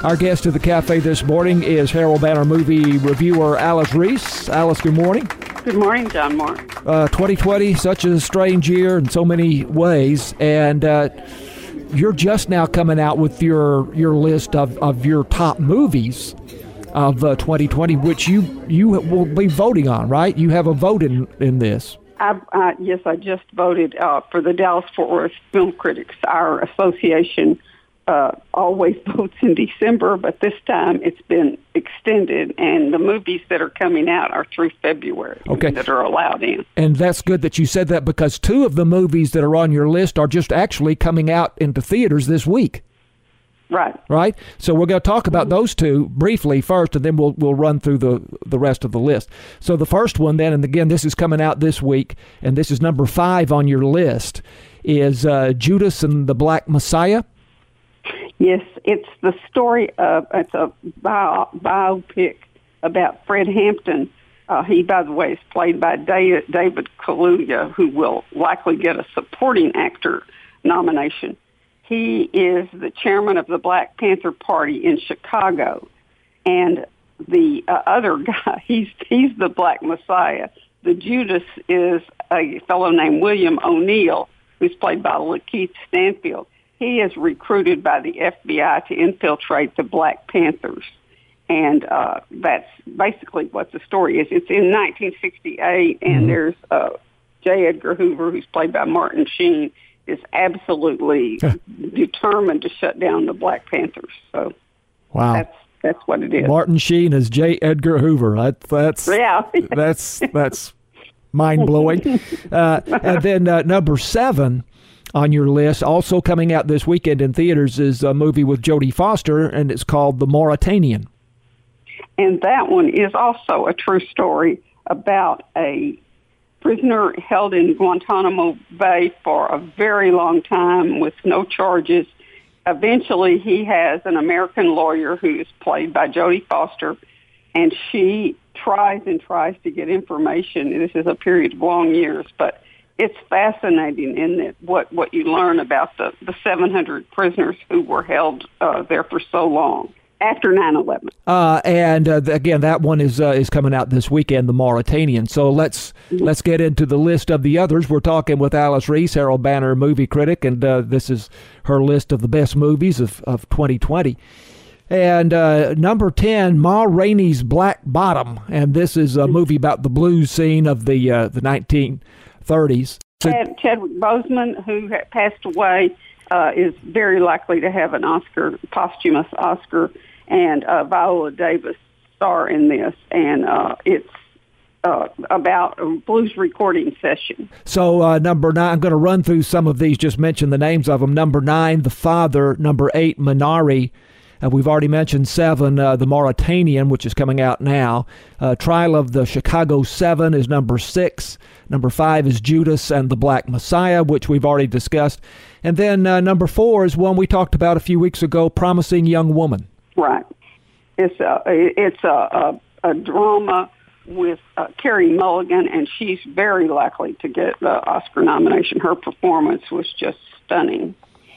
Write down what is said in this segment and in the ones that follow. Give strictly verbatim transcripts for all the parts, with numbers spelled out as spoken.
Our guest at the cafe this morning is Herald Banner movie reviewer Alice Reese. Alice, good morning. Good morning, John Moore. Uh, twenty twenty, such a strange year in so many ways, and uh, you're just now coming out with your your list of, of your top movies of uh, twenty twenty, which you you will be voting on, right? You have a vote in, in this. I, uh, yes, I just voted uh, for the Dallas-Fort Worth Film Critics. Our association uh, always votes in December, but this time it's been extended, and the movies that are coming out are through February okay. that are allowed in. And that's good that you said that, because two of the movies that are on your list are just actually coming out into theaters this week. Right. Right? So we're going to talk about those two briefly first, and then we'll we'll run through the, the rest of the list. So the first one then, and again, this is coming out this week, and this is number five on your list, is uh, Judas and the Black Messiah. Yes, it's the story of, it's a bio, biopic about Fred Hampton. Uh, he, by the way, is played by David, David Kaluuya, who will likely get a supporting actor nomination. He is the chairman of the Black Panther Party in Chicago, and the uh, other guy, he's he's the Black Messiah. The Judas is a fellow named William O'Neill, who's played by Lakeith Stanfield. He is recruited by the F B I to infiltrate the Black Panthers, and uh, that's basically what the story is. It's in nineteen sixty-eight, and mm-hmm. there's uh, J. Edgar Hoover, who's played by Martin Sheen, is absolutely determined to shut down the Black Panthers. So, wow, that's that's what it is. Martin Sheen as J. Edgar Hoover. That, that's yeah, that's that's mind blowing. Uh, and then uh, number seven on your list, also coming out this weekend in theaters, is a movie with Jodie Foster, and it's called The Mauritanian. And that one is also a true story about a prisoner held in Guantanamo Bay for a very long time with no charges. Eventually, he has an American lawyer who is played by Jodie Foster, and she tries and tries to get information. This is a period of long years, but it's fascinating in that what, what you learn about the, the seven hundred prisoners who were held uh, there for so long after nine eleven. Uh, and uh, again, that one is uh, is coming out this weekend, The Mauritanian. So let's mm-hmm. let's get into the list of the others. We're talking with Alice Reese, Herald Banner movie critic, and uh, this is her list of the best movies of, of twenty twenty. And uh, number ten, Ma Rainey's Black Bottom, and this is a movie about the blues scene of the uh, the nineteen thirties. Chad, Chadwick Boseman, who had passed away, uh, is very likely to have an Oscar, posthumous Oscar, and uh, Viola Davis star in this, and uh, it's uh, about a blues recording session. So uh, number nine, I'm going to run through some of these, just mention the names of them. Number nine, The Father. Number eight, Minari. Uh, we've already mentioned seven, uh, The Mauritanian, which is coming out now. Uh, Trial of the Chicago Seven is number six. Number five is Judas and the Black Messiah, which we've already discussed. And then uh, number four is one we talked about a few weeks ago, Promising Young Woman. Right. It's a, it's a, a, a drama with uh, Carey Mulligan, and she's very likely to get the Oscar nomination. Her performance was just stunning.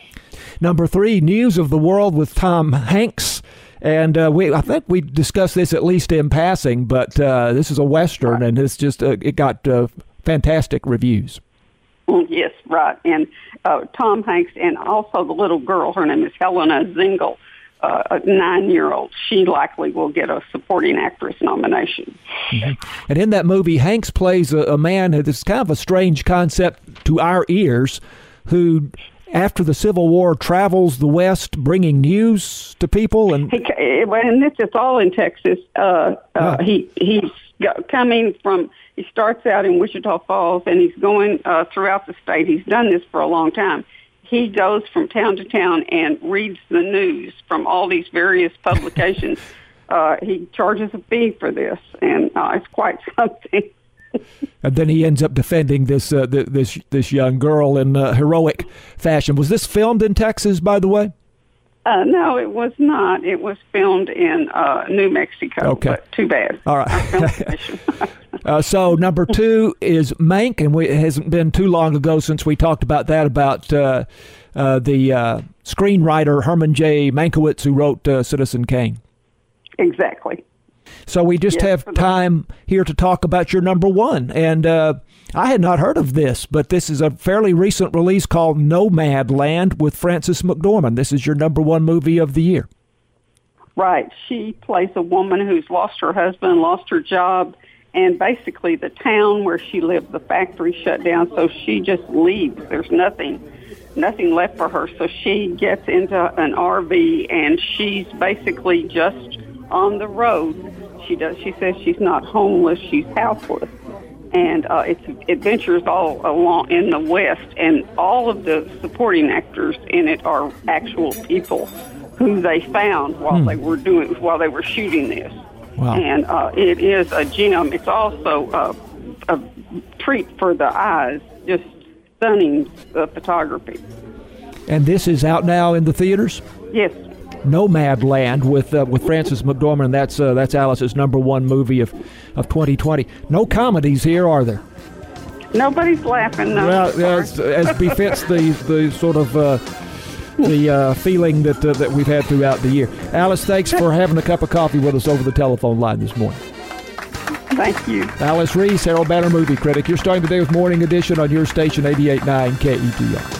Number three, News of the World with Tom Hanks. And uh, we, I think we discussed this at least in passing, but uh, this is a Western, right. and it's just uh, it got uh, fantastic reviews. Yes, right. And uh, Tom Hanks, and also the little girl, her name is Helena Zengel, uh, a nine-year-old. She likely will get a supporting actress nomination. Mm-hmm. And in that movie, Hanks plays a, a man, it's kind of a strange concept to our ears, who after the Civil War travels the West bringing news to people. And he, and this is all in Texas. Uh, uh, he he's coming from, he starts out in Wichita Falls, and he's going uh, throughout the state. He's done this for a long time. He goes from town to town and reads the news from all these various publications. uh, he charges a fee for this, and uh, it's quite something. And then he ends up defending this uh, th- this this young girl in uh, heroic fashion. Was this filmed in Texas, by the way? Uh, no, it was not. It was filmed in uh, New Mexico. Okay. But too bad. All right. uh, so number two is Mank, and we, it hasn't been too long ago since we talked about that, about uh, uh, the uh, screenwriter Herman J. Mankiewicz, who wrote uh, Citizen Kane. Exactly. So we just Yes, have time here to talk about your number one. And uh, I had not heard of this, but this is a fairly recent release called Nomadland with Frances McDormand. This is your number one movie of the year. Right. She plays a woman who's lost her husband, lost her job, and basically the town where she lived, the factory shut down, so she just leaves. There's nothing, nothing left for her. So she gets into an R V, and she's basically just on the road. She does. She says she's not homeless; she's houseless, and uh, it's adventures all along in the West. And all of the supporting actors in it are actual people who they found while hmm. they were doing while they were shooting this. Wow. And uh, it is a gem. It's also a, a treat for the eyes. Just stunning uh, photography. And this is out now in the theaters? Yes. Nomadland with uh, with Frances McDormand. That's uh, that's Alice's number one movie of, of twenty twenty. No comedies here, are there? Nobody's laughing. No. Well, as, as befits the the sort of uh, the uh, feeling that uh, that we've had throughout the year. Alice, thanks for having a cup of coffee with us over the telephone line this morning. Thank you. Alice Reese, Harold Banner movie critic. You're starting the day with Morning Edition on your station, eighty-eight point nine K E T R.